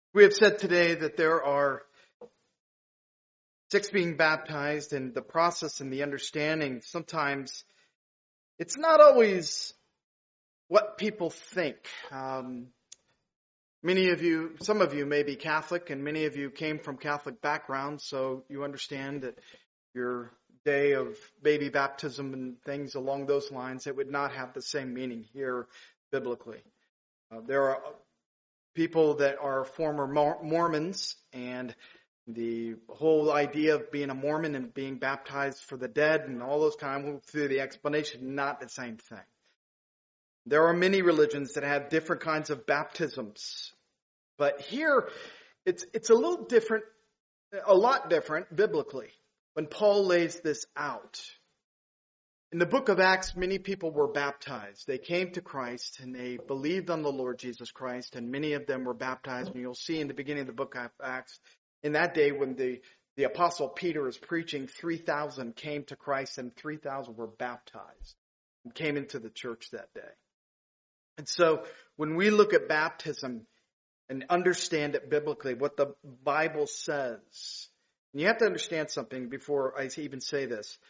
We have said today that there are 6 being baptized, and the process and the understanding, sometimes it's not always what people think. Some of you may be Catholic, and many of you came from Catholic backgrounds, so you understand that your day of baby baptism and things along those lines, it would not have the same meaning here biblically. There are people that are former Mormons, and the whole idea of being a Mormon and being baptized for the dead and all those kind of through the explanation, not the same thing. There are many religions that have different kinds of baptisms, but here it's a little different, a lot different biblically when Paul lays this out. In the book of Acts, many people were baptized. They came to Christ and they believed on the Lord Jesus Christ, and many of them were baptized. And you'll see in the beginning of the book of Acts, in that day when the apostle Peter is preaching, 3,000 came to Christ and 3,000 were baptized and came into the church that day. And so when we look at baptism and understand it biblically, what the Bible says, and you have to understand something before I even say this.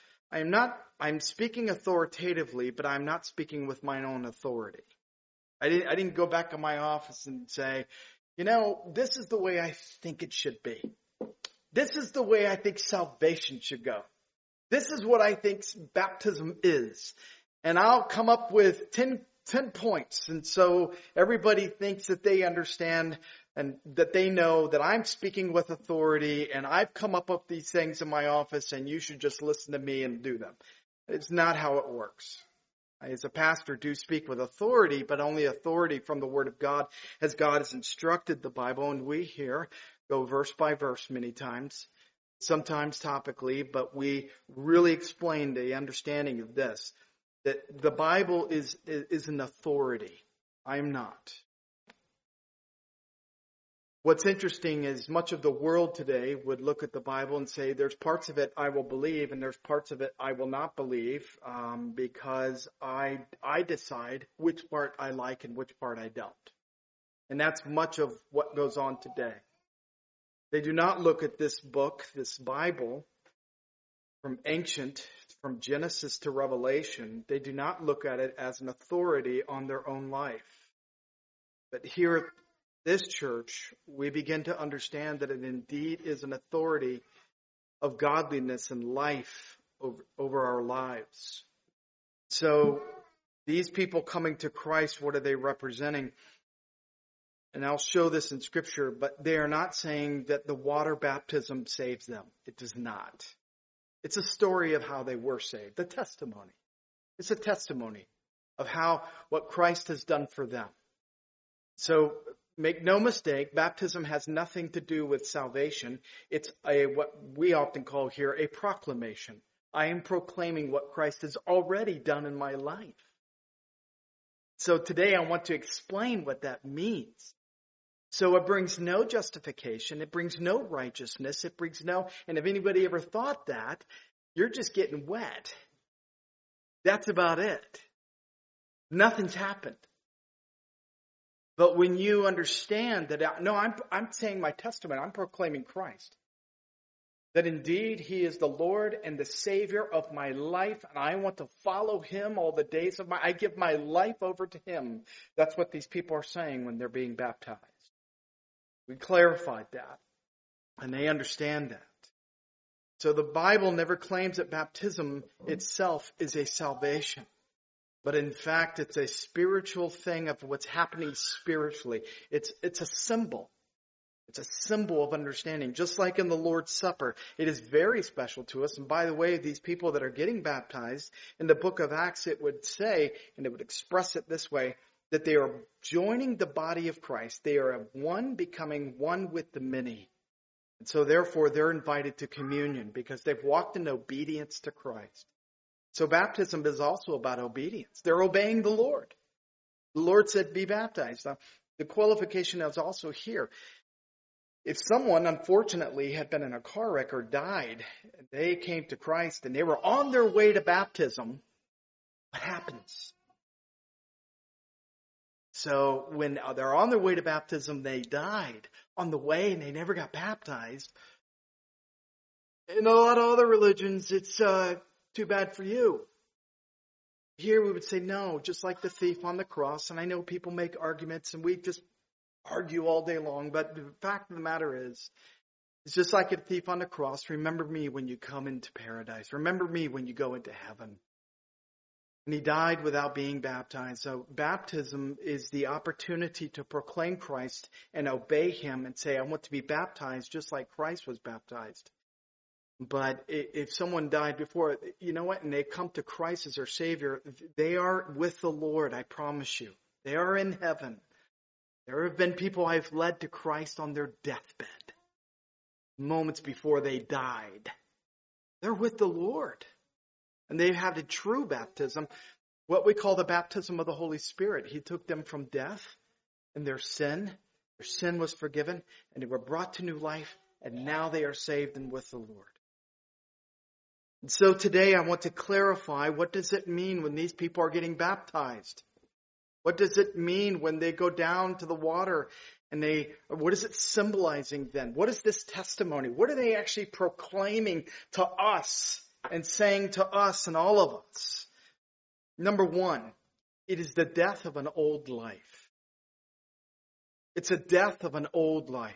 I'm speaking authoritatively, but I'm not speaking with my own authority. I didn't go back to my office and say, this is the way I think it should be. This is the way I think salvation should go. This is what I think baptism is. And I'll come up with 10 points. And so everybody thinks that they understand and that they know that I'm speaking with authority and I've come up with these things in my office and you should just listen to me and do them. It's not how it works. I, as a pastor, do speak with authority, but only authority from the Word of God as God has instructed the Bible. And we here go verse by verse many times, sometimes topically, but we really explain the understanding of this, that the Bible is an authority. I'm not. What's interesting is much of the world today would look at the Bible and say there's parts of it I will believe and there's parts of it I will not believe because I decide which part I like and which part I don't. And that's much of what goes on today. They do not look at this book, this Bible, from Genesis to Revelation. They do not look at it as an authority on their own life. But here at this church, we begin to understand that it indeed is an authority of godliness and life over our lives. So these people coming to Christ, what are they representing? And I'll show this in Scripture, but they are not saying that the water baptism saves them. It does not. It's a story of how they were saved, the testimony. It's a testimony of what Christ has done for them. So make no mistake, baptism has nothing to do with salvation. It's what we often call here a proclamation. I am proclaiming what Christ has already done in my life. So today I want to explain what that means. So it brings no justification. It brings no righteousness. And if anybody ever thought that, you're just getting wet. That's about it. Nothing's happened. But when you understand that, I'm saying my testimony, I'm proclaiming Christ. That indeed He is the Lord and the Savior of my life, and I want to follow Him all the days of I give my life over to Him. That's what these people are saying when they're being baptized. We clarified that, and they understand that. So the Bible never claims that baptism itself is a salvation. But in fact, it's a spiritual thing of what's happening spiritually. It's a symbol. It's a symbol of understanding. Just like in the Lord's Supper, it is very special to us. And by the way, these people that are getting baptized, in the book of Acts, it would say, and it would express it this way, that they are joining the body of Christ. They are one, becoming one with the many. And so therefore, they're invited to communion because they've walked in obedience to Christ. So baptism is also about obedience. They're obeying the Lord. The Lord said, be baptized. Now, the qualification is also here. If someone, unfortunately, had been in a car wreck or died, and they came to Christ and they were on their way to baptism, what happens? So when they're on their way to baptism, they died on the way and they never got baptized. In a lot of other religions, it's too bad for you. Here we would say no, just like the thief on the cross. And I know people make arguments and we just argue all day long. But the fact of the matter is, it's just like a thief on the cross. Remember me when you come into paradise. Remember me when you go into heaven. And he died without being baptized. So baptism is the opportunity to proclaim Christ and obey him and say, I want to be baptized just like Christ was baptized. But if someone died before, you know what, and they come to Christ as their Savior, they are with the Lord, I promise you. They are in heaven. There have been people I've led to Christ on their deathbed, moments before they died. They're with the Lord. And they've had a true baptism, what we call the baptism of the Holy Spirit. He took them from death and their sin. Their sin was forgiven, and they were brought to new life, and now they are saved and with the Lord. And so today I want to clarify, what does it mean when these people are getting baptized? What does it mean when they go down to the water and what is it symbolizing then? What is this testimony? What are they actually proclaiming to us and saying to us and all of us? Number one, it is the death of an old life. It's a death of an old life.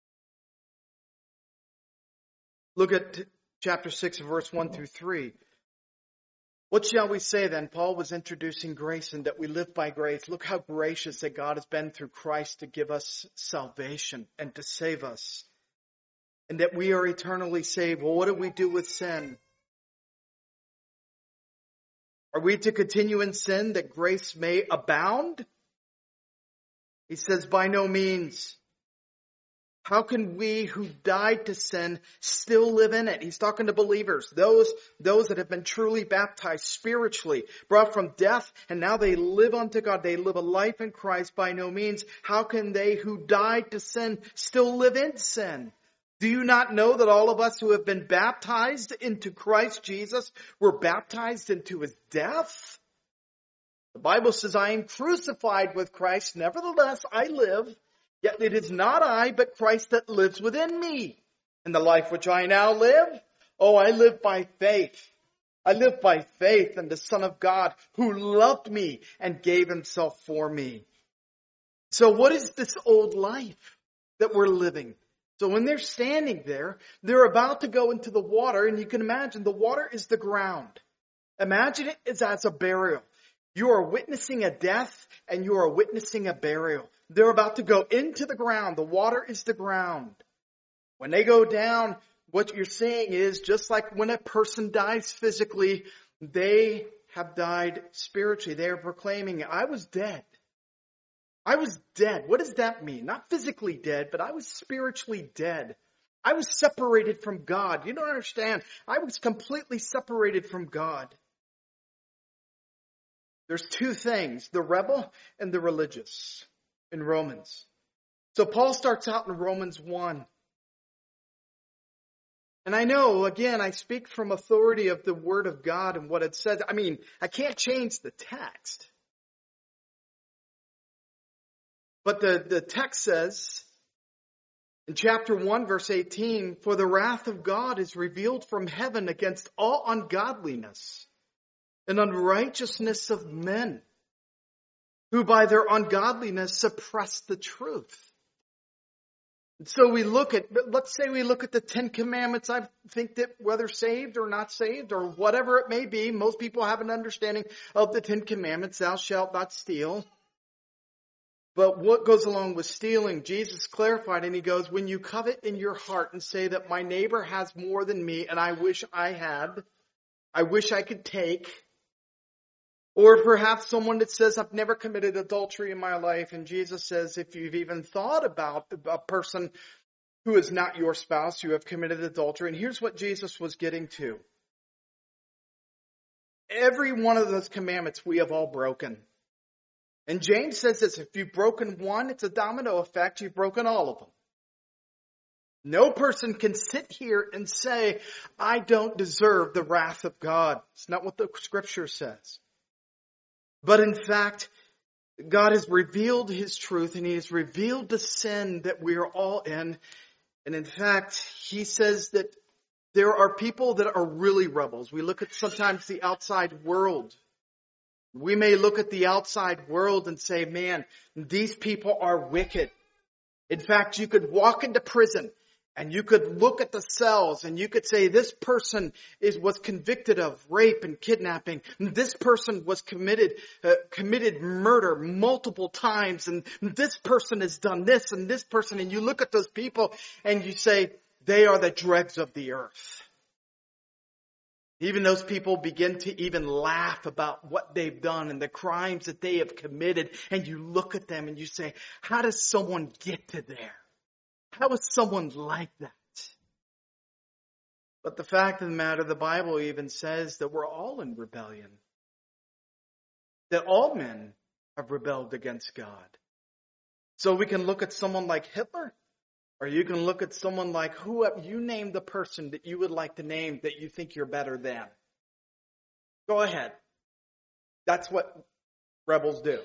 Look at chapter 6, verse 1 through 3. What shall we say then? Paul was introducing grace and that we live by grace. Look how gracious that God has been through Christ to give us salvation and to save us. And that we are eternally saved. Well, what do we do with sin? Are we to continue in sin that grace may abound? He says, by no means. How can we who died to sin still live in it? He's talking to believers, those that have been truly baptized spiritually, brought from death, and now they live unto God. They live a life in Christ. By no means. How can they who died to sin still live in sin? Do you not know that all of us who have been baptized into Christ Jesus were baptized into his death? The Bible says, I am crucified with Christ. Nevertheless, I live. Yet it is not I, but Christ that lives within me. And the life which I now live, I live by faith. I live by faith in the Son of God who loved me and gave himself for me. So what is this old life that we're living? So when they're standing there, they're about to go into the water, and you can imagine the water is the ground. Imagine it as a burial. You are witnessing a death and you are witnessing a burial. They're about to go into the ground. The water is the ground. When they go down, what you're seeing is just like when a person dies physically, they have died spiritually. They are proclaiming, I was dead. I was dead. What does that mean? Not physically dead, but I was spiritually dead. I was separated from God. You don't understand. I was completely separated from God. There's two things, the rebel and the religious in Romans. So Paul starts out in Romans 1. And I know, again, I speak from authority of the Word of God and what it says. I mean, I can't change the text. But the text says in chapter 1, verse 18, for the wrath of God is revealed from heaven against all ungodliness and unrighteousness of men, who by their ungodliness suppress the truth. And so let's say we look at the Ten Commandments. I think that whether saved or not saved or whatever it may be, most people have an understanding of the Ten Commandments. Thou shalt not steal. But what goes along with stealing? Jesus clarified, and he goes, when you covet in your heart and say that my neighbor has more than me and I wish I had, I wish I could take. Or perhaps someone that says, I've never committed adultery in my life. And Jesus says, if you've even thought about a person who is not your spouse, you have committed adultery. And here's what Jesus was getting to. Every one of those commandments we have all broken. And James says this, if you've broken one, it's a domino effect. You've broken all of them. No person can sit here and say, I don't deserve the wrath of God. It's not what the scripture says. But in fact, God has revealed His truth, and He has revealed the sin that we are all in. And in fact, He says that there are people that are really rebels. We look at sometimes the outside world. We may look at the outside world and say, man, these people are wicked. In fact, you could walk into prison and you could look at the cells and you could say this person was convicted of rape and kidnapping. This person was committed murder multiple times, and this person has done this and this person. And you look at those people and you say, they are the dregs of the earth. Even those people begin to even laugh about what they've done and the crimes that they have committed. And you look at them and you say, how does someone get to there? How is someone like that? But the fact of the matter, the Bible even says that we're all in rebellion. That all men have rebelled against God. So we can look at someone like Hitler, or you can look at someone like whoever. You name the person that you would like to name that you think you're better than. Go ahead. That's what rebels do.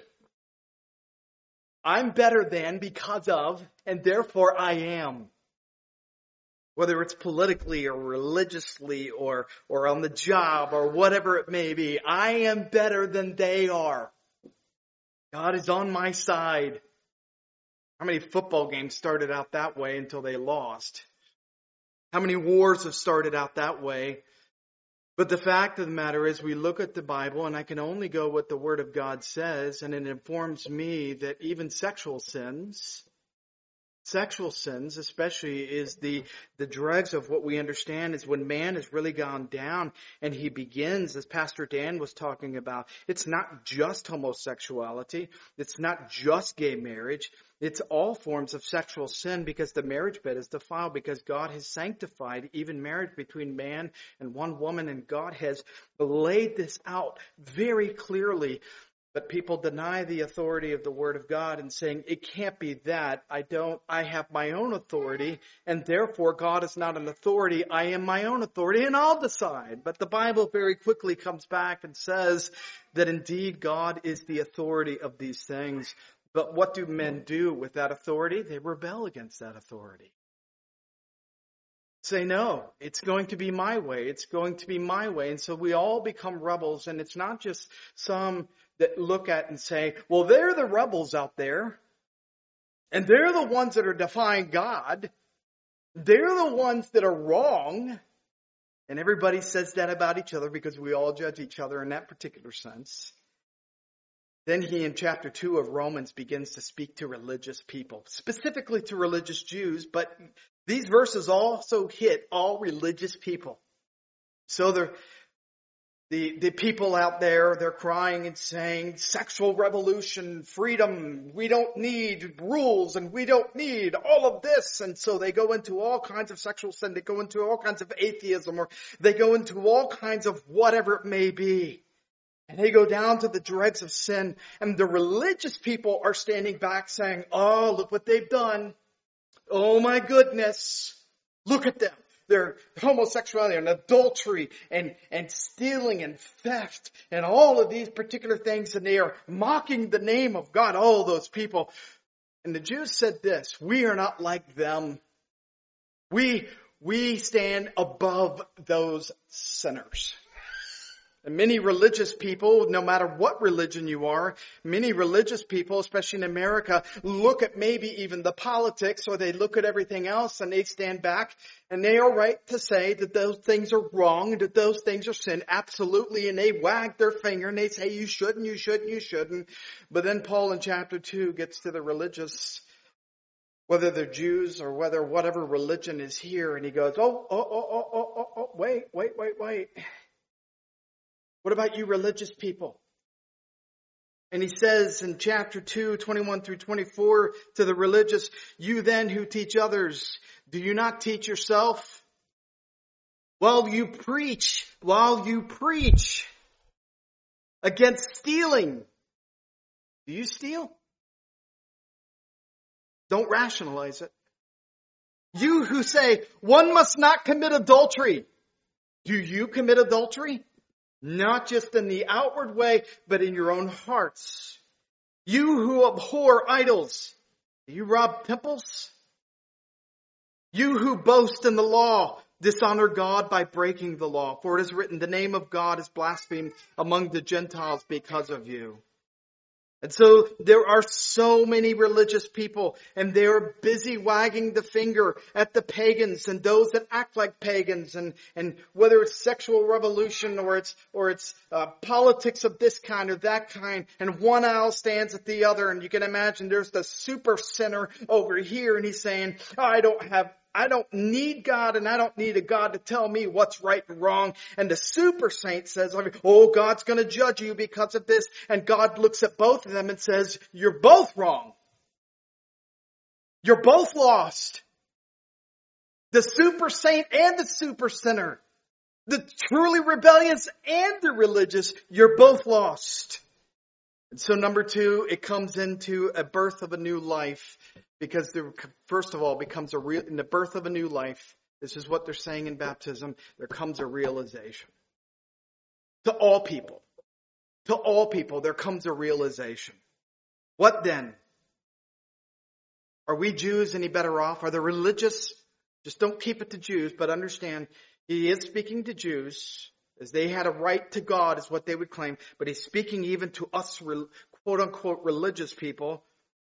I'm better than because of, and therefore I am. Whether it's politically or religiously or on the job or whatever it may be, I am better than they are. God is on my side. How many football games started out that way until they lost? How many wars have started out that way? But the fact of the matter is, we look at the Bible, and I can only go what the Word of God says, and it informs me that even sexual sins especially, is the dregs of what we understand is when man has really gone down and he begins, as Pastor Dan was talking about, it's not just homosexuality, it's not just gay marriage, it's all forms of sexual sin, because the marriage bed is defiled, because God has sanctified even marriage between man and one woman, and God has laid this out very clearly. But people deny the authority of the Word of God and saying, it can't be that. I have my own authority, and therefore God is not an authority. I am my own authority, and I'll decide. But the Bible very quickly comes back and says that indeed God is the authority of these things. But what do men do with that authority? They rebel against that authority. Say, no, it's going to be my way. It's going to be my way. And so we all become rebels, and it's not just some that look at and say, well, they're the rebels out there, and they're the ones that are defying God. They're the ones that are wrong. And everybody says that about each other because we all judge each other in that particular sense. Then he, in chapter 2 of Romans, begins to speak to religious people, specifically to religious Jews, but these verses also hit all religious people. So the people out there, they're crying and saying, sexual revolution, freedom, we don't need rules and we don't need all of this. And so they go into all kinds of sexual sin, they go into all kinds of atheism, or they go into all kinds of whatever it may be. And they go down to the dregs of sin. And the religious people are standing back saying, oh, look what they've done. Oh my goodness. Look at them. They're homosexuality and adultery and stealing and theft and all of these particular things. And they are mocking the name of God. All those people. And the Jews said this, we are not like them. We stand above those sinners. And many religious people, no matter what religion you are, many religious people, especially in America, look at maybe even the politics, or they look at everything else and they stand back and they are right to say that those things are wrong, that those things are sin. Absolutely. And they wag their finger and they say, you shouldn't, you shouldn't, you shouldn't. But then Paul in chapter 2 gets to the religious, whether they're Jews or whether whatever religion is here. And he goes, wait. What about you religious people? And he says in chapter 2, 21 through 24 to the religious, you then who teach others, do you not teach yourself? While you preach against stealing, do you steal? Don't rationalize it. You who say one must not commit adultery, do you commit adultery? Not just in the outward way, but in your own hearts. You who abhor idols, do you rob temples? You who boast in the law, dishonor God by breaking the law. For it is written, the name of God is blasphemed among the Gentiles because of you. And so there are so many religious people, and they're busy wagging the finger at the pagans and those that act like pagans, and whether it's sexual revolution or it's politics of this kind or that kind, and one aisle stands at the other, and you can imagine there's the super sinner over here, and he's saying, I don't need God, and I don't need a God to tell me what's right and wrong. And the super saint says, oh, God's going to judge you because of this. And God looks at both of them and says, you're both wrong. You're both lost. The super saint and the super sinner. The truly rebellious and the religious. You're both lost. And so number 2, it comes into a birth of a new life. Because there, first of all, becomes in the birth of a new life, this is what they're saying in baptism, there comes a realization. To all people, there comes a realization. What then? Are we Jews any better off? Are the religious, just don't keep it to Jews, but understand, he is speaking to Jews, as they had a right to God, is what they would claim, but he's speaking even to us, quote unquote, religious people.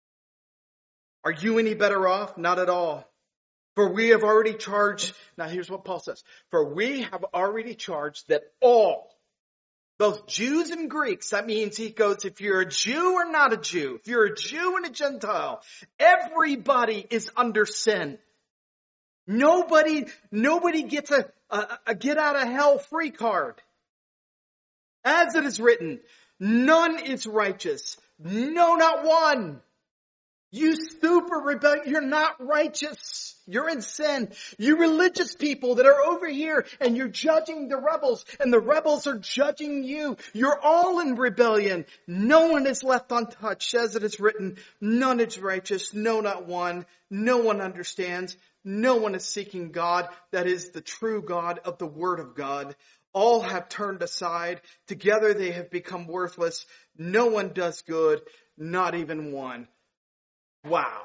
Are you any better off? Not at all. For we have already charged, now here's what Paul says, for we have already charged that all, both Jews and Greeks, that means he goes, if you're a Jew or not a Jew, if you're a Jew and a Gentile, everybody is under sin. Nobody gets a get out of hell free card. As it is written, none is righteous. No, not one. You super rebellious, you're not righteous. You're in sin. You religious people that are over here and you're judging the rebels and the rebels are judging you. You're all in rebellion. No one is left untouched. As it is written, none is righteous. No, not one. No one understands. No one is seeking God. That is the true God of the Word of God. All have turned aside. Together they have become worthless. No one does good. Not even one. Wow.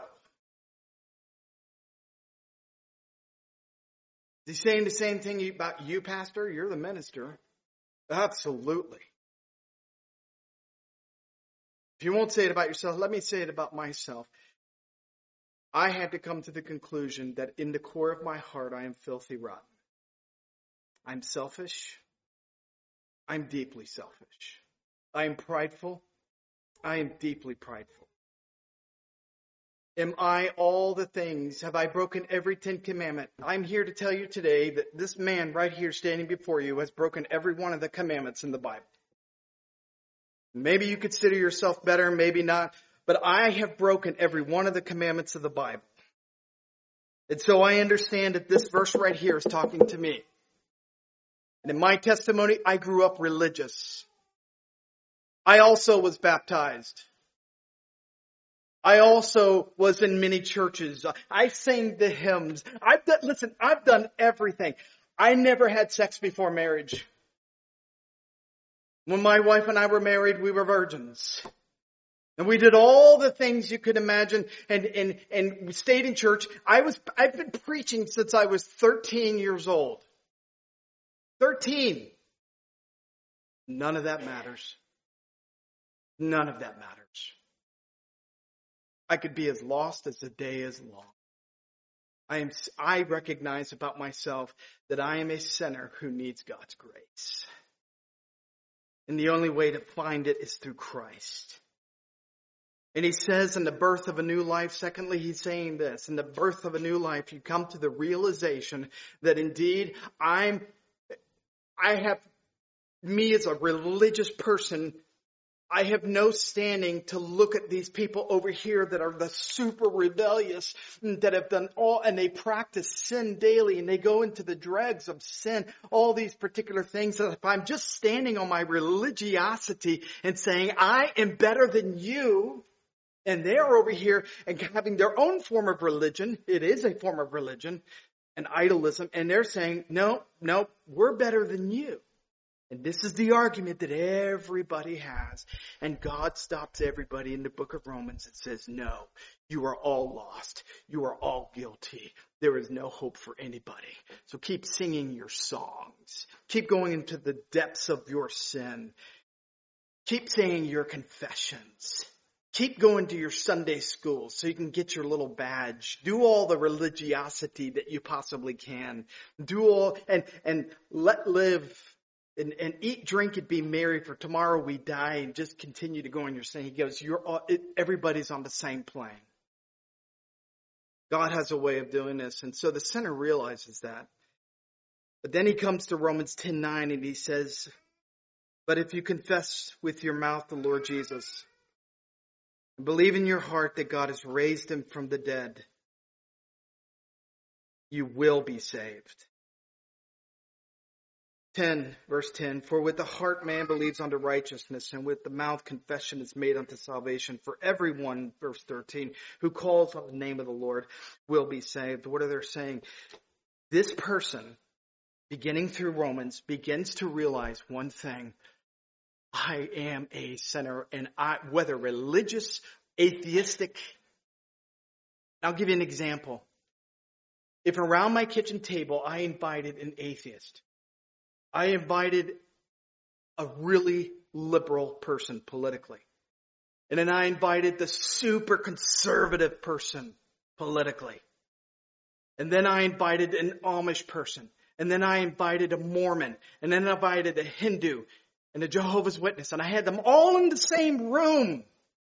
Is he saying the same thing about you, Pastor? You're the minister. Absolutely. If you won't say it about yourself, let me say it about myself. I had to come to the conclusion that in the core of my heart, I am filthy rotten. I'm selfish. I'm deeply selfish. I am prideful. I am deeply prideful. Am I all the things? Have I broken every 10 commandment? I'm here to tell you today that this man right here standing before you has broken every one of the commandments in the Bible. Maybe you consider yourself better, maybe not, but I have broken every one of the commandments of the Bible. And so I understand that this verse right here is talking to me. And in my testimony, I grew up religious. I also was baptized. I also was in many churches. I sang the hymns. I've done everything. I never had sex before marriage. When my wife and I were married, we were virgins. And we did all the things you could imagine and we stayed in church. I've been preaching since I was 13 years old. 13. None of that matters. None of that matters. I could be as lost as the day is long. I recognize about myself that I am a sinner who needs God's grace. And the only way to find it is through Christ. And he says in the birth of a new life, secondly, he's saying this, in the birth of a new life, you come to the realization that indeed me as a religious person, I have no standing to look at these people over here that are the super rebellious, that have done all, and they practice sin daily, and they go into the dregs of sin, all these particular things. That if I'm just standing on my religiosity and saying, I am better than you, and they're over here and having their own form of religion, it is a form of religion, and idolism, and they're saying, no, we're better than you. And this is the argument that everybody has. And God stops everybody in the book of Romans and says, no, you are all lost. You are all guilty. There is no hope for anybody. So keep singing your songs. Keep going into the depths of your sin. Keep saying your confessions. Keep going to your Sunday school so you can get your little badge. Do all the religiosity that you possibly can. Do all, and let live. And eat, drink, and be merry, for tomorrow we die, and just continue to go on your sin. He goes, everybody's on the same plane. God has a way of doing this. And so the sinner realizes that. But then he comes to Romans 10:9 and he says, but if you confess with your mouth the Lord Jesus, and believe in your heart that God has raised him from the dead, you will be saved. 10, verse 10, for with the heart man believes unto righteousness, and with the mouth confession is made unto salvation. For everyone, verse 13, who calls on the name of the Lord will be saved. What are they saying? This person, beginning through Romans, begins to realize one thing. I am a sinner, and whether religious, atheistic. I'll give you an example. If around my kitchen table I invited an atheist, I invited a really liberal person politically. And then I invited the super conservative person politically. And then I invited an Amish person. And then I invited a Mormon. And then I invited a Hindu and a Jehovah's Witness. And I had them all in the same room.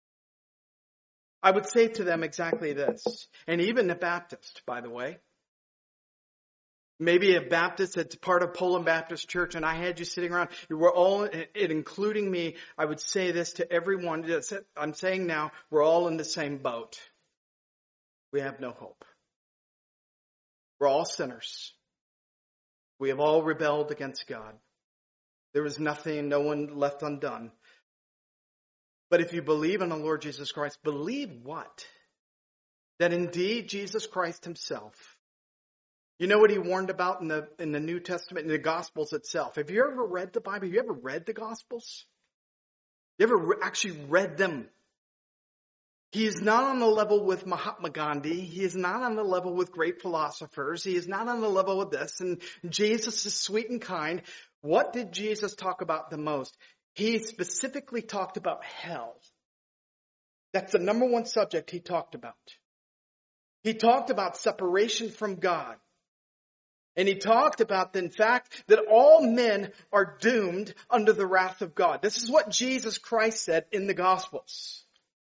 I would say to them exactly this. And even a Baptist, by the way. Maybe a Baptist that's part of Poland Baptist Church, and I had you sitting around. You were all, including me. I would say this to everyone. I'm saying now, we're all in the same boat. We have no hope. We're all sinners. We have all rebelled against God. There is nothing, no one left undone. But if you believe in the Lord Jesus Christ, believe what? That indeed Jesus Christ himself. You know what he warned about in the New Testament, in the Gospels itself? Have you ever read the Bible? Have you ever read the Gospels? You ever actually read them? He is not on the level with Mahatma Gandhi. He is not on the level with great philosophers. He is not on the level with this. And Jesus is sweet and kind. What did Jesus talk about the most? He specifically talked about hell. That's the number one subject he talked about. He talked about separation from God. And he talked about the fact that all men are doomed under the wrath of God. This is what Jesus Christ said in the Gospels.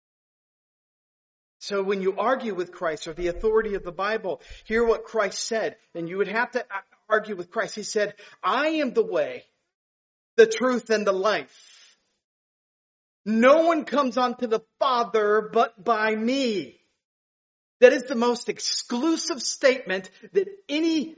So when you argue with Christ or the authority of the Bible, hear what Christ said. And you would have to argue with Christ. He said, I am the way, the truth, and the life. No one comes unto the Father but by me. That is the most exclusive statement that any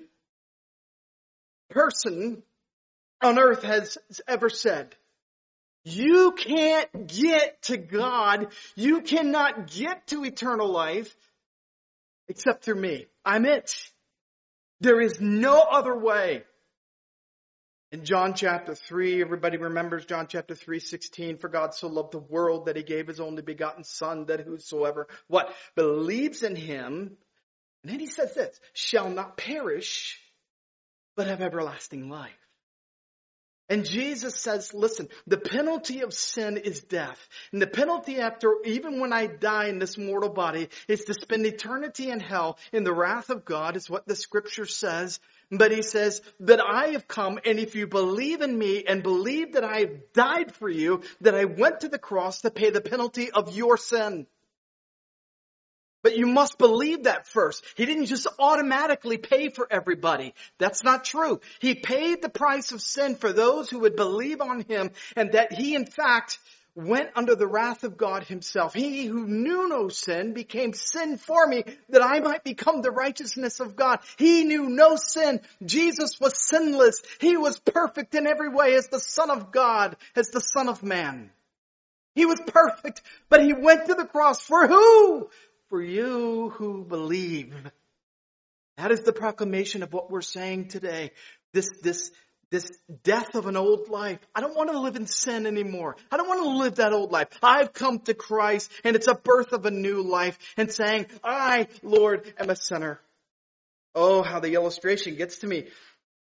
person on earth has ever said. You can't get to God. You cannot get to eternal life except through me. I'm it. There is no other way. In John chapter 3, everybody remembers John chapter 3:16. For God so loved the world that he gave his only begotten Son, that whosoever, what? Believes in him. And then he says this, shall not perish, but have everlasting life. And Jesus says, listen, the penalty of sin is death. And the penalty after, even when I die in this mortal body, is to spend eternity in hell in the wrath of God, is what the scripture says. But he says that I have come, and if you believe in me and believe that I have died for you, that I went to the cross to pay the penalty of your sin. But you must believe that first. He didn't just automatically pay for everybody. That's not true. He paid the price of sin for those who would believe on him, and that he, in fact, went under the wrath of God himself. He who knew no sin became sin for me, that I might become the righteousness of God. He knew no sin. Jesus was sinless. He was perfect in every way as the Son of God, as the Son of Man. He was perfect, but he went to the cross for who? For you who believe. That is the proclamation of what we're saying today. This this death of an old life. I don't want to live in sin anymore. I don't want to live that old life. I've come to Christ, and it's a birth of a new life, and saying, I, Lord, am a sinner. Oh, how the illustration gets to me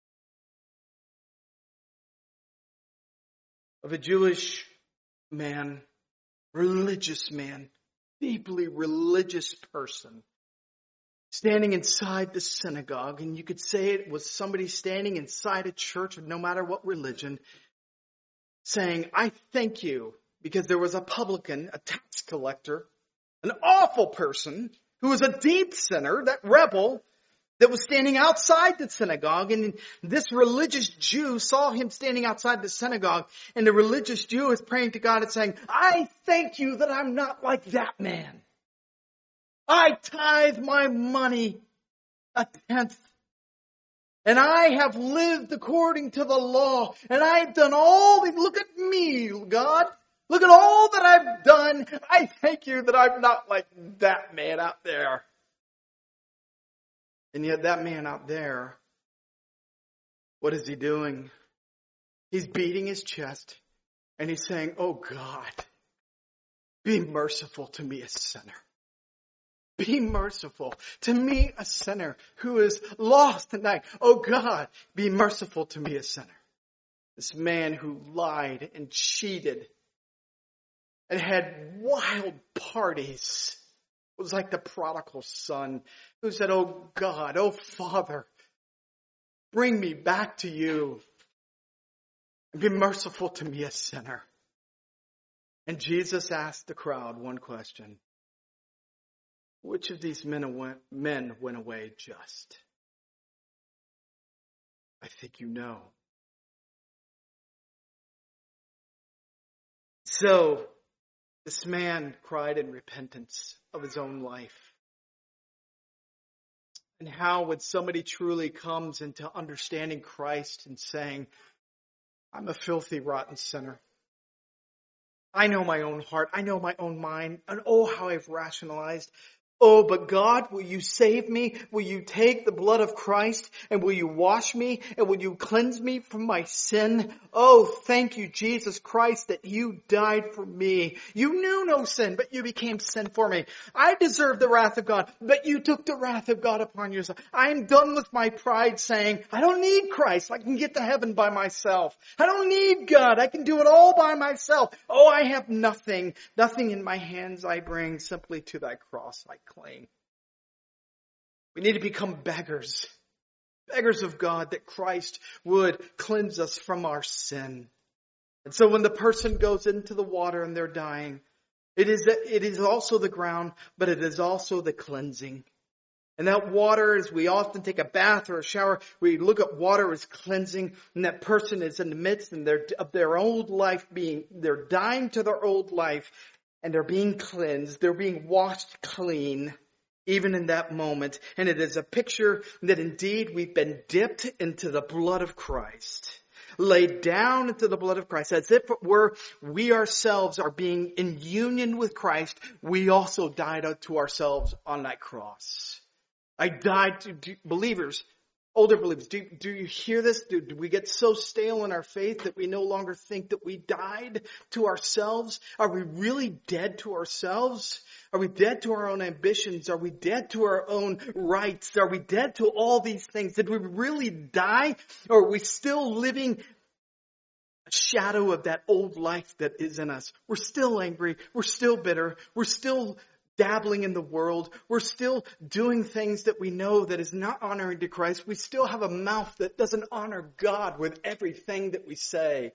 of a Jewish man, religious man, deeply religious person, standing inside the synagogue, and you could say it was somebody standing inside a church, no matter what religion, saying, I thank you, because there was a publican, a tax collector, an awful person, who was a deep sinner, that rebel, that was standing outside the synagogue, and this religious Jew saw him standing outside the synagogue, and the religious Jew is praying to God and saying, I thank you that I'm not like that man. I tithe my money 1/10. And I have lived according to the law. And I've done all these. Look at me, God. Look at all that I've done. I thank you that I'm not like that man out there. And yet that man out there, what is he doing? He's beating his chest. And he's saying, oh God, be merciful to me, a sinner. Be merciful to me, a sinner who is lost tonight. Oh God, be merciful to me, a sinner. This man who lied and cheated and had wild parties was like the prodigal son who said, oh God, oh Father, bring me back to you and be merciful to me, a sinner. And Jesus asked the crowd one question. Which of these men went away just? I think you know. So, this man cried in repentance of his own life. And how when somebody truly comes into understanding Christ and saying, I'm a filthy, rotten sinner. I know my own heart. I know my own mind. And oh, how I've rationalized. Oh, but God, will you save me? Will you take the blood of Christ and will you wash me and will you cleanse me from my sin? Oh, thank you, Jesus Christ, that you died for me. You knew no sin, but you became sin for me. I deserve the wrath of God, but you took the wrath of God upon yourself. I am done with my pride saying, I don't need Christ. I can get to heaven by myself. I don't need God. I can do it all by myself. Oh, I have nothing. Nothing in my hands I bring, simply to thy cross I cling. We need to become beggars of God, that Christ would cleanse us from our sin. And so when the person goes into the water and they're dying, it is also the ground, but it is also the cleansing. And that water, as we often take a bath or a shower, we look at water as cleansing, and that person is in the midst of their old life they're dying to their old life, and they're being cleansed, they're being washed clean, even in that moment. And it is a picture that indeed we've been dipped into the blood of Christ, laid down into the blood of Christ, as if it were we ourselves are being in union with Christ. We also died to ourselves on that cross. I died to believers, older believers. Do you hear this? Do we get so stale in our faith that we no longer think that we died to ourselves? Are we really dead to ourselves? Are we dead to our own ambitions? Are we dead to our own rights? Are we dead to all these things? Did we really die? Or are we still living a shadow of that old life that is in us? We're still angry. We're still bitter. We're still dabbling in the world. We're still doing things that we know that is not honoring to Christ. We still have a mouth that doesn't honor God with everything that we say.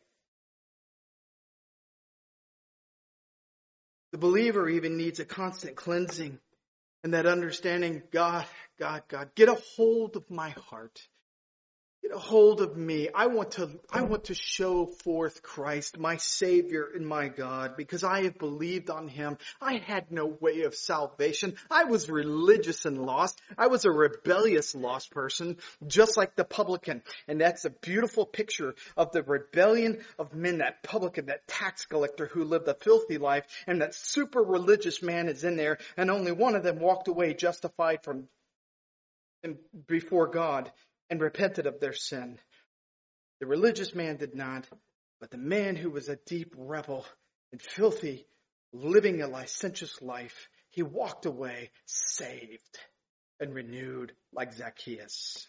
The believer even needs a constant cleansing and that understanding, God, get a hold of my heart. Get a hold of me. I want to show forth Christ, my Savior and my God, because I have believed on Him. I had no way of salvation. I was religious and lost. I was a rebellious lost person, just like the publican. And that's a beautiful picture of the rebellion of men, that publican, that tax collector who lived a filthy life, and that super religious man is in there, and only one of them walked away justified before God and repented of their sin. The religious man did not, but the man who was a deep rebel and filthy, living a licentious life, he walked away saved and renewed like Zacchaeus.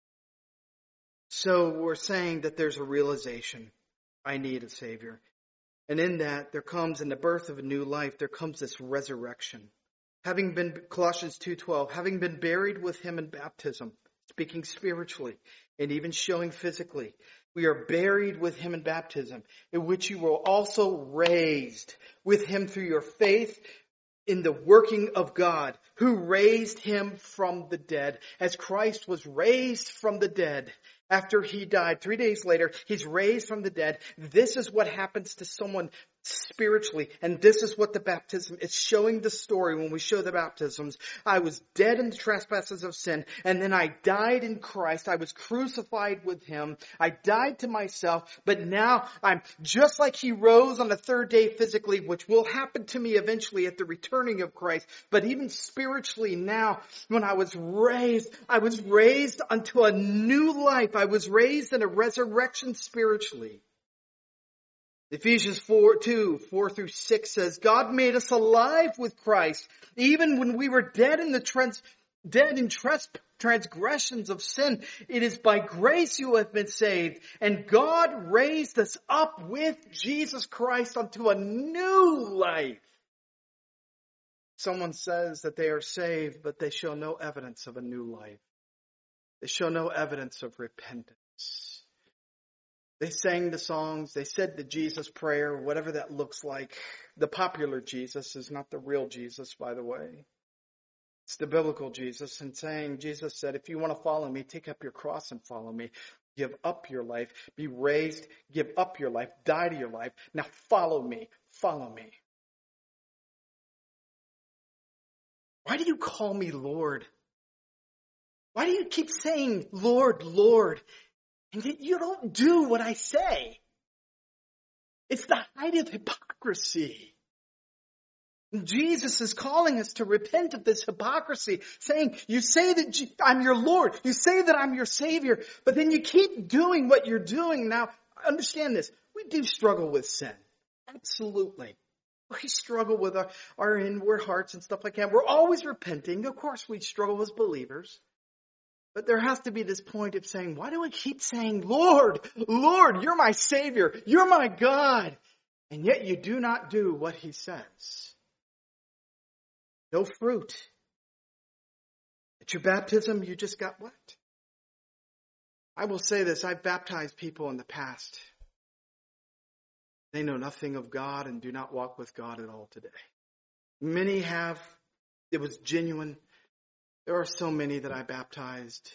So we're saying that there's a realization, I need a Savior. And in that, there comes, in the birth of a new life, there comes this resurrection. Colossians 2:12, having been buried with him in baptism, speaking spiritually and even showing physically, we are buried with him in baptism, in which you were also raised with him through your faith in the working of God, who raised him from the dead. As Christ was raised from the dead, after he died, 3 days later, he's raised from the dead. This is what happens to someone spiritually. And this is what the baptism is showing the story when we show the baptisms. I was dead in the trespasses of sin, and then I died in Christ. I was crucified with him. I died to myself, but now I'm just like he rose on the third day physically, which will happen to me eventually at the returning of Christ. But even spiritually now, when I was raised unto a new life. I was raised in a resurrection spiritually. Ephesians 4:4-6 says, God made us alive with Christ, even when we were dead in transgressions of sin. It is by grace you have been saved, and God raised us up with Jesus Christ unto a new life. Someone says that they are saved, but they show no evidence of a new life. They show no evidence of repentance. They sang the songs. They said the Jesus prayer, whatever that looks like. The popular Jesus is not the real Jesus, by the way. It's the biblical Jesus. And saying, Jesus said, if you want to follow me, take up your cross and follow me. Give up your life. Be raised. Give up your life. Die to your life. Now follow me. Follow me. Why do you call me Lord? Why do you keep saying, Lord, Lord, and yet you don't do what I say? It's the height of hypocrisy. And Jesus is calling us to repent of this hypocrisy, saying, you say that I'm your Lord, you say that I'm your Savior, but then you keep doing what you're doing. Now, understand this, we do struggle with sin. Absolutely. We struggle with our inward hearts and stuff like that. We're always repenting. Of course, we struggle as believers. But there has to be this point of saying, why do I keep saying, Lord, Lord, you're my Savior, you're my God, and yet you do not do what he says? No fruit. At your baptism, you just got what? I will say this, I've baptized people in the past. They know nothing of God and do not walk with God at all today. Many have. It was genuine. There are so many that I baptized,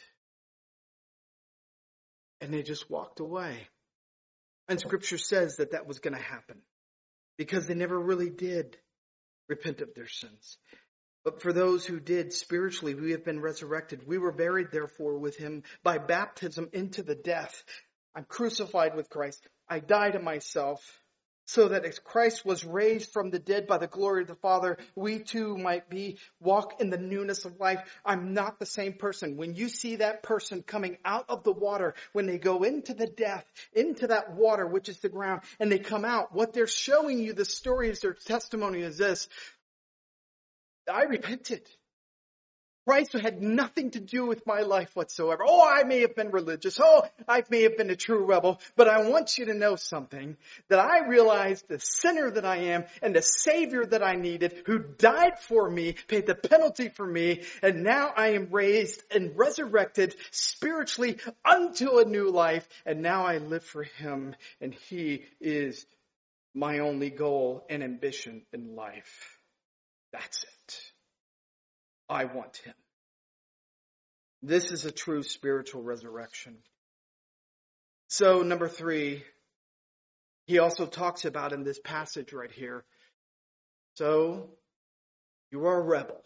and they just walked away. And Scripture says that that was going to happen because they never really did repent of their sins. But for those who did, spiritually, we have been resurrected. We were buried, therefore, with him by baptism into the death. I'm crucified with Christ. I die to myself, so that as Christ was raised from the dead by the glory of the Father, we too might walk in the newness of life. I'm not the same person. When you see that person coming out of the water, when they go into the death, into that water, which is the ground, and they come out, what they're showing you, the story is their testimony is this. I repented. Christ had nothing to do with my life whatsoever. Oh, I may have been religious. Oh, I may have been a true rebel. But I want you to know something, that I realized the sinner that I am and the Savior that I needed, who died for me, paid the penalty for me, and now I am raised and resurrected spiritually unto a new life, and now I live for him, and he is my only goal and ambition in life. That's it. I want him. This is a true spiritual resurrection. So, number 3, he also talks about in this passage right here. So, you are a rebel.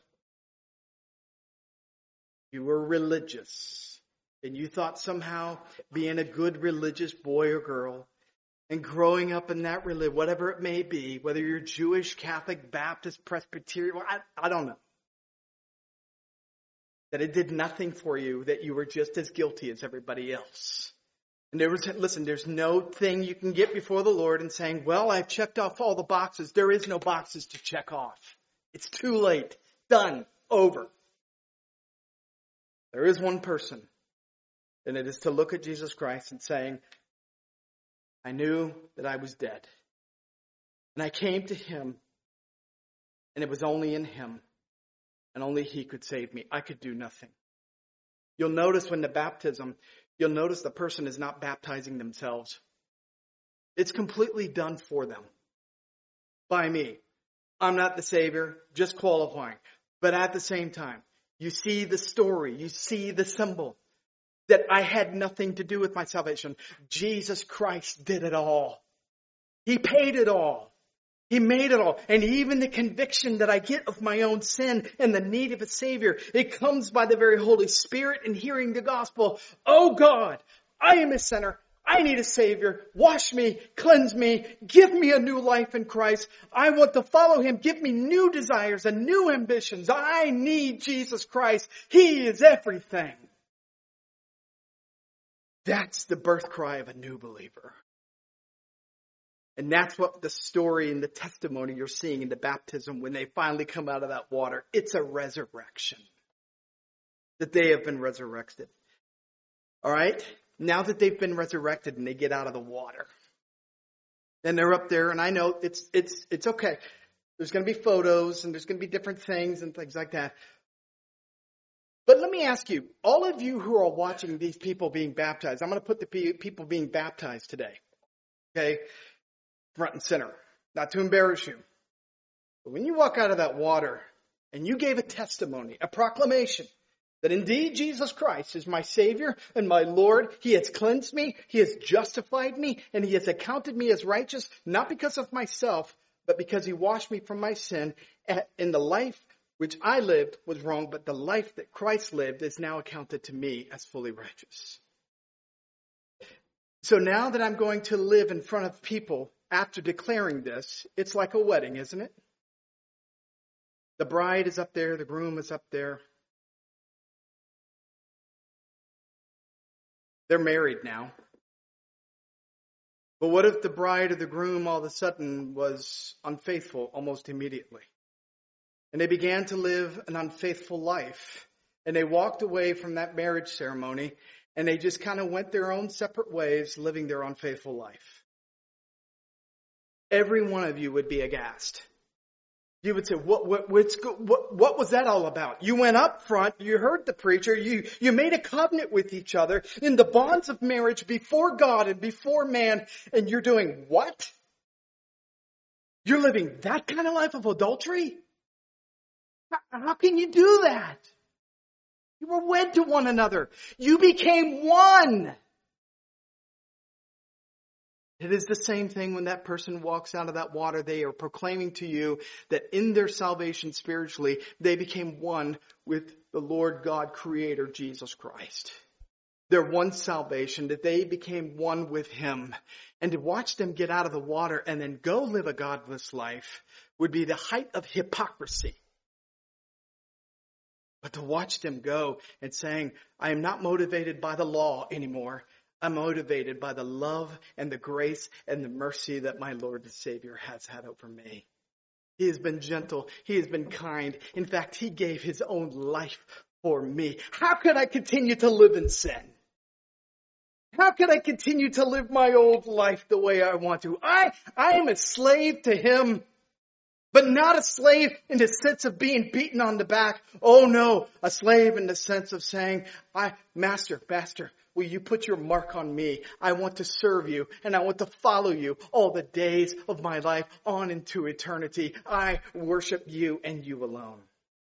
You were religious. And you thought somehow being a good religious boy or girl and growing up in that religion, whatever it may be, whether you're Jewish, Catholic, Baptist, Presbyterian, I don't know. That it did nothing for you, that you were just as guilty as everybody else. And there's no thing you can get before the Lord and saying, well, I've checked off all the boxes. There is no boxes to check off. It's too late. Done. Over. There is one person. And it is to look at Jesus Christ and saying, I knew that I was dead. And I came to him. And it was only in him. And only he could save me. I could do nothing. You'll notice when the baptism, you'll notice the person is not baptizing themselves. It's completely done for them. By me. I'm not the Savior, just qualifying. But at the same time, you see the story, you see the symbol. That I had nothing to do with my salvation. Jesus Christ did it all. He paid it all. He made it all. And even the conviction that I get of my own sin and the need of a Savior, it comes by the very Holy Spirit and hearing the gospel. Oh God, I am a sinner. I need a Savior. Wash me, cleanse me, give me a new life in Christ. I want to follow Him. Give me new desires and new ambitions. I need Jesus Christ. He is everything. That's the birth cry of a new believer. And that's what the story and the testimony you're seeing in the baptism when they finally come out of that water. It's a resurrection. That they have been resurrected. All right? Now that they've been resurrected and they get out of the water. And they're up there, and I know it's okay. There's going to be photos and there's going to be different things and things like that. But let me ask you, all of you who are watching these people being baptized, I'm going to put the people being baptized today. Okay? Front and center. Not to embarrass you. But when you walk out of that water and you gave a testimony, a proclamation, that indeed Jesus Christ is my Savior and my Lord. He has cleansed me. He has justified me. And He has accounted me as righteous, not because of myself, but because He washed me from my sin. In the life which I lived was wrong, but the life that Christ lived is now accounted to me as fully righteous. So now that I'm going to live in front of people after declaring this, it's like a wedding, isn't it? The bride is up there. The groom is up there. They're married now. But what if the bride or the groom all of a sudden was unfaithful almost immediately? And they began to live an unfaithful life. And they walked away from that marriage ceremony and they just kind of went their own separate ways, living their unfaithful life. Every one of you would be aghast. You would say, what was that all about? You went up front, you heard the preacher, you made a covenant with each other in the bonds of marriage before God and before man, and you're doing what? You're living that kind of life of adultery? How can you do that? You were wed to one another. You became one. It is the same thing when that person walks out of that water. They are proclaiming to you that in their salvation spiritually, they became one with the Lord God Creator, Jesus Christ. Their one salvation, that they became one with Him. And to watch them get out of the water and then go live a godless life would be the height of hypocrisy. But to watch them go and saying, I am not motivated by the law anymore. I'm motivated by the love and the grace and the mercy that my Lord and Savior has had over me. He has been gentle. He has been kind. In fact, He gave His own life for me. How could I continue to live in sin? How could I continue to live my old life the way I want to? I am a slave to Him, but not a slave in the sense of being beaten on the back. Oh no, a slave in the sense of saying, Master, will you put your mark on me? I want to serve you and I want to follow you all the days of my life on into eternity. I worship you and you alone.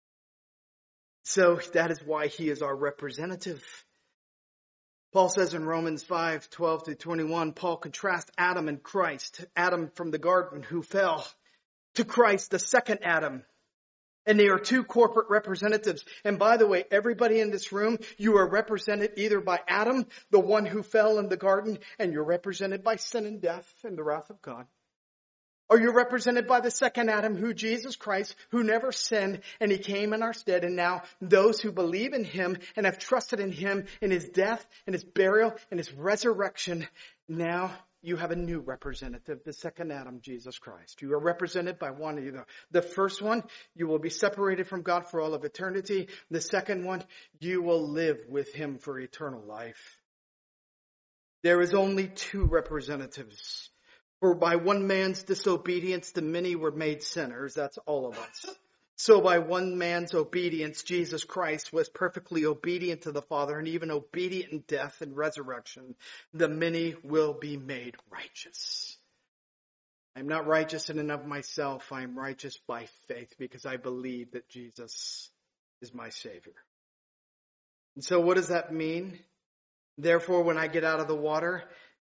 So that is why He is our representative. Paul says in Romans 5:12-21, Paul contrasts Adam and Christ. Adam from the garden who fell, to Christ, the second Adam. And they are two corporate representatives. And by the way, everybody in this room, you are represented either by Adam, the one who fell in the garden, and you're represented by sin and death and the wrath of God. Or you're represented by the second Adam, who Jesus Christ, who never sinned, and he came in our stead. And now those who believe in him and have trusted in him, in his death, in his burial, and his resurrection, now you have a new representative, the second Adam, Jesus Christ. You are represented by one of you. The first one, you will be separated from God for all of eternity. The second one, you will live with him for eternal life. There is only two representatives. For by one man's disobedience, the many were made sinners. That's all of us. So by one man's obedience, Jesus Christ was perfectly obedient to the Father and even obedient in death and resurrection. The many will be made righteous. I'm not righteous in and of myself. I am righteous by faith because I believe that Jesus is my Savior. And so what does that mean? Therefore, when I get out of the water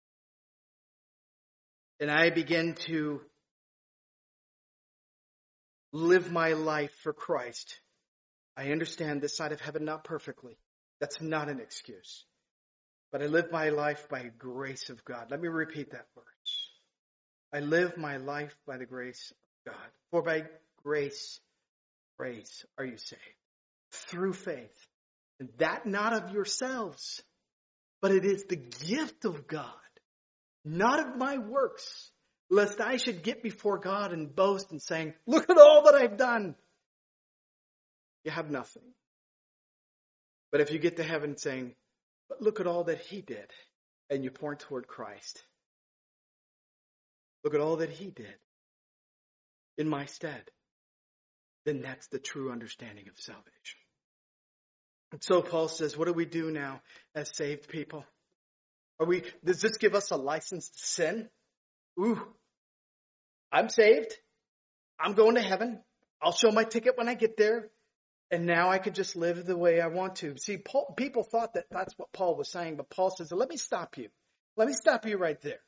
and I begin to live my life for Christ, I understand this side of heaven not perfectly. That's not an excuse. But I live my life by grace of God. Let me repeat that verse. I live my life by the grace of God. For by grace are you saved. Through faith. And that not of yourselves, but it is the gift of God. Not of my works, lest I should get before God and boast and saying, look at all that I've done. You have nothing. But if you get to heaven saying, but look at all that he did, and you point toward Christ. Look at all that he did in my stead. Then that's the true understanding of salvation. And so Paul says, what do we do now as saved people? Does this give us a license to sin? Ooh, I'm saved. I'm going to heaven. I'll show my ticket when I get there. And now I could just live the way I want to. See, people thought that that's what Paul was saying. But Paul says, let me stop you. Let me stop you right there.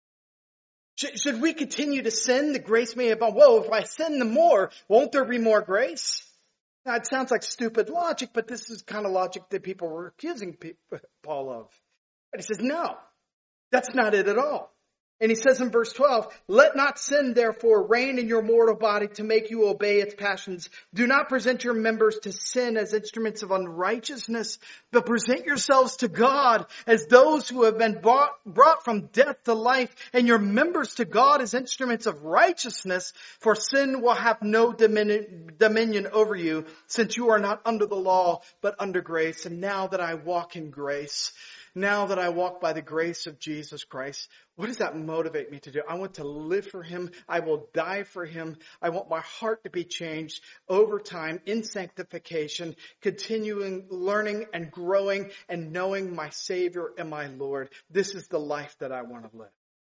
Should we continue to sin? The grace may abound. Whoa, if I sin the more, won't there be more grace? Now, it sounds like stupid logic, but this is kind of logic that people were accusing Paul of. And he says, no, that's not it at all. And he says in verse 12, let not sin therefore reign in your mortal body to make you obey its passions. Do not present your members to sin as instruments of unrighteousness, but present yourselves to God as those who have been brought from death to life, and your members to God as instruments of righteousness. For sin will have no dominion over you, since you are not under the law, but under grace. And now that I walk in grace, now that I walk by the grace of Jesus Christ, what does that motivate me to do? I want to live for him. I will die for him. I want my heart to be changed over time in sanctification, continuing learning and growing and knowing my Savior and my Lord. This is the life that I want to live.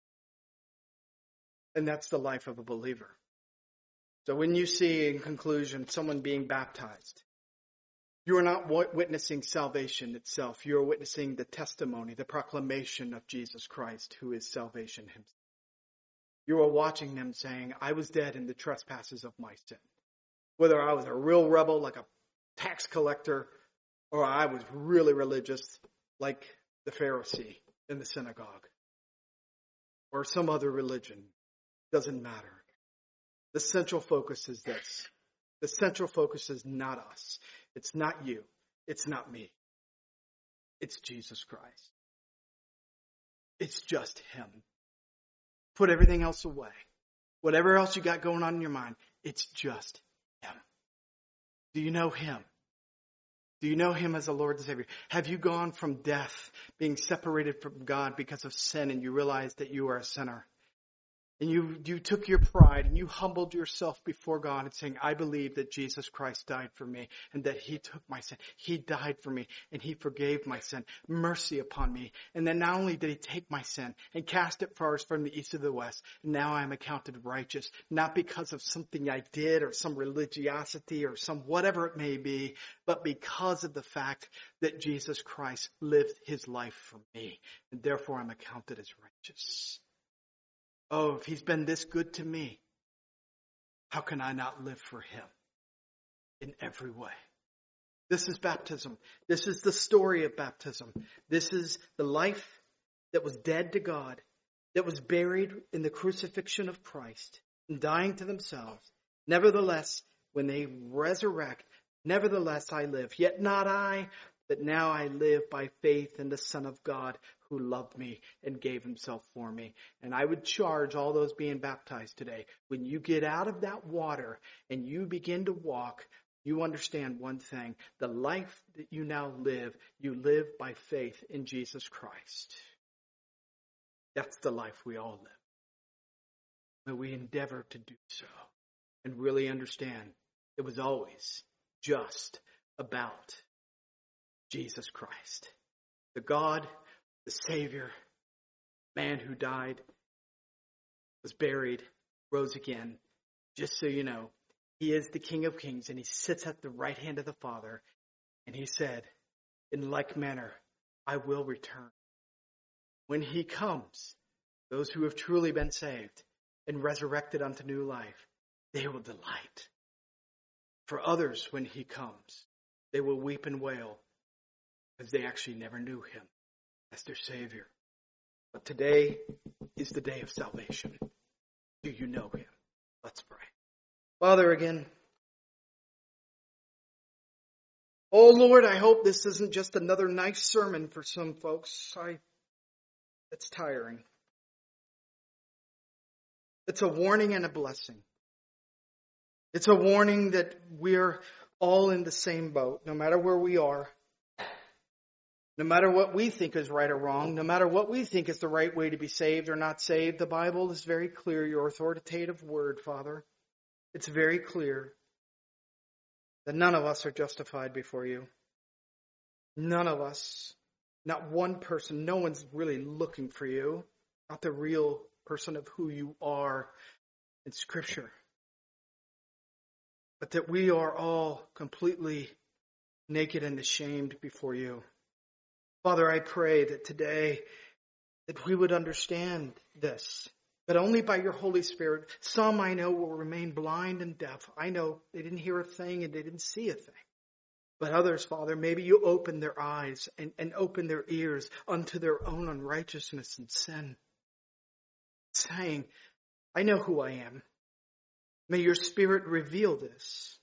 And that's the life of a believer. So when you see, in conclusion, someone being baptized, you are not witnessing salvation itself. You are witnessing the testimony, the proclamation of Jesus Christ, who is salvation himself. You are watching them saying, I was dead in the trespasses of my sin. Whether I was a real rebel like a tax collector, or I was really religious like the Pharisee in the synagogue, or some other religion, doesn't matter. The central focus is this. The central focus is not us. It's not you. It's not me. It's Jesus Christ. It's just him. Put everything else away. Whatever else you got going on in your mind, it's just him. Do you know him? Do you know him as a Lord and Savior? Have you gone from death, being separated from God because of sin, and you realize that you are a sinner? And you took your pride and you humbled yourself before God and saying, I believe that Jesus Christ died for me and that he took my sin. He died for me and he forgave my sin. Mercy upon me. And then not only did he take my sin and cast it far as from the east to the west, now I am accounted righteous, not because of something I did or some religiosity or some whatever it may be, but because of the fact that Jesus Christ lived his life for me. And therefore I'm accounted as righteous. Oh, if he's been this good to me, how can I not live for him in every way? This is baptism. This is the story of baptism. This is the life that was dead to God, that was buried in the crucifixion of Christ, and dying to themselves. Nevertheless, when they resurrect, nevertheless I live. Yet not I, but now I live by faith in the Son of God who loved me and gave himself for me. And I would charge all those being baptized today, when you get out of that water and you begin to walk, you understand one thing. The life that you now live, you live by faith in Jesus Christ. That's the life we all live. But we endeavor to do so and really understand it was always just about Jesus Christ, the God, the Savior, man who died, was buried, rose again. Just so you know, he is the King of Kings, and he sits at the right hand of the Father. And he said, in like manner, I will return. When he comes, those who have truly been saved and resurrected unto new life, they will delight. For others, when he comes, they will weep and wail, because they actually never knew him as their Savior. But today is the day of salvation. Do you know him? Let's pray. Father, again, oh Lord, I hope this isn't just another nice sermon for some folks. It's tiring. It's a warning and a blessing. It's a warning that we're all in the same boat, no matter where we are. No matter what we think is right or wrong, no matter what we think is the right way to be saved or not saved, the Bible is very clear, your authoritative word, Father. It's very clear that none of us are justified before you. None of us, not one person, no one's really looking for you, not the real person of who you are in Scripture. But that we are all completely naked and ashamed before you. Father, I pray that today that we would understand this, but only by your Holy Spirit. Some I know will remain blind and deaf. I know they didn't hear a thing and they didn't see a thing. But others, Father, maybe you open their eyes and open their ears unto their own unrighteousness and sin, saying, I know who I am. May your Spirit reveal this.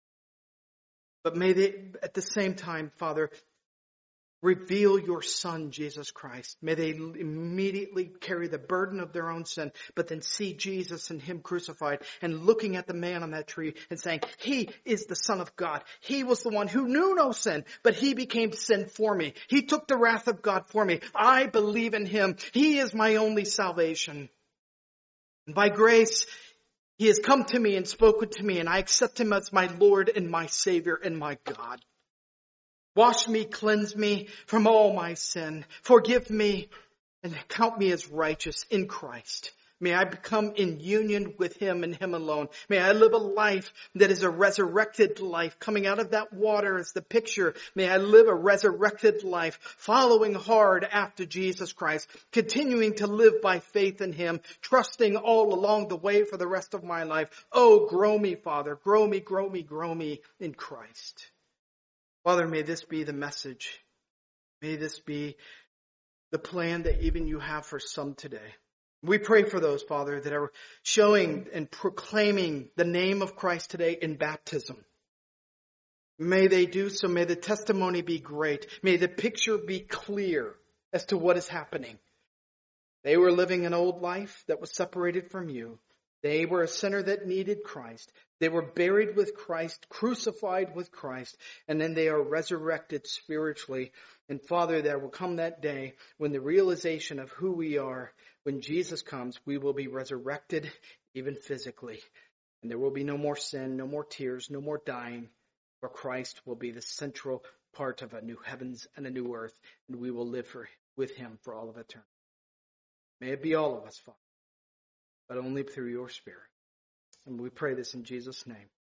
But may they, at the same time, Father, reveal your Son, Jesus Christ. May they immediately carry the burden of their own sin, but then see Jesus and him crucified and looking at the man on that tree and saying, he is the Son of God. He was the one who knew no sin, but he became sin for me. He took the wrath of God for me. I believe in him. He is my only salvation. And by grace, he has come to me and spoken to me, and I accept him as my Lord and my Savior and my God. Wash me, cleanse me from all my sin. Forgive me and count me as righteous in Christ. May I become in union with him and him alone. May I live a life that is a resurrected life. Coming out of that water is the picture. May I live a resurrected life, following hard after Jesus Christ, continuing to live by faith in him, trusting all along the way for the rest of my life. Oh, grow me, Father. Grow me, grow me, grow me in Christ. Father, may this be the message. May this be the plan that even you have for some today. We pray for those, Father, that are showing and proclaiming the name of Christ today in baptism. May they do so. May the testimony be great. May the picture be clear as to what is happening. They were living an old life that was separated from you. They were a sinner that needed Christ. They were buried with Christ, crucified with Christ, and then they are resurrected spiritually. And Father, there will come that day when the realization of who we are, when Jesus comes, we will be resurrected even physically. And there will be no more sin, no more tears, no more dying, for Christ will be the central part of a new heavens and a new earth, and we will live with him for all of eternity. May it be all of us, Father, but only through your Spirit. And we pray this in Jesus' name.